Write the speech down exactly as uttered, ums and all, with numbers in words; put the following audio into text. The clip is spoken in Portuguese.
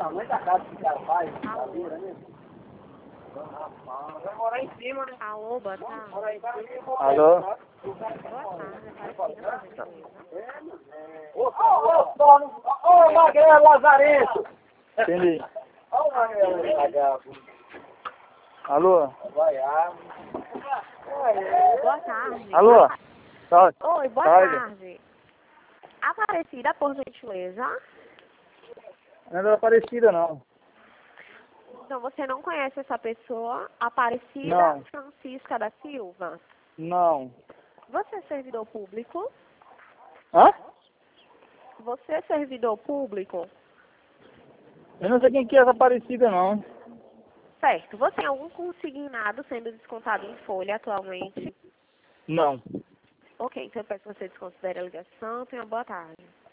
tamanho da casa que o cara faz, cadeira, né? Vai morar em cima, né? Alô, boa tarde. Mora aí, vai vir, Alô? Boa tarde, Aparecida, por gentileza. Ô, ô, dono, ô, Magrelo Lazarento! Entendi. Ô, Magrelo Lazarento! Alô? Vai, ah. Boa tarde. Alô? Tá. Oi, boa Tarde. tarde. Aparecida, por gentileza. Não é Aparecida, não. Então, você não conhece essa pessoa? Aparecida Não. Francisca da Silva. Não. Você é servidor público? Hã? Você é servidor público? Eu não sei quem que é essa Aparecida, não. Certo. Você tem algum consignado sendo descontado em folha atualmente? Não. Ok, então eu peço que você desconsidere a ligação. Tenha uma boa tarde.